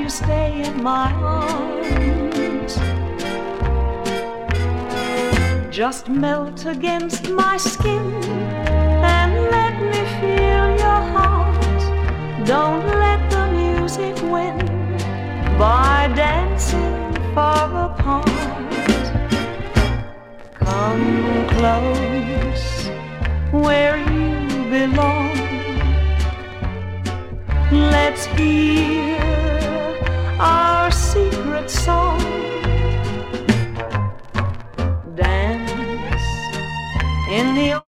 you stay in my arms? Just melt against my skin and let me feel your heart. Don't let the music win by dancing far apart. Come close, where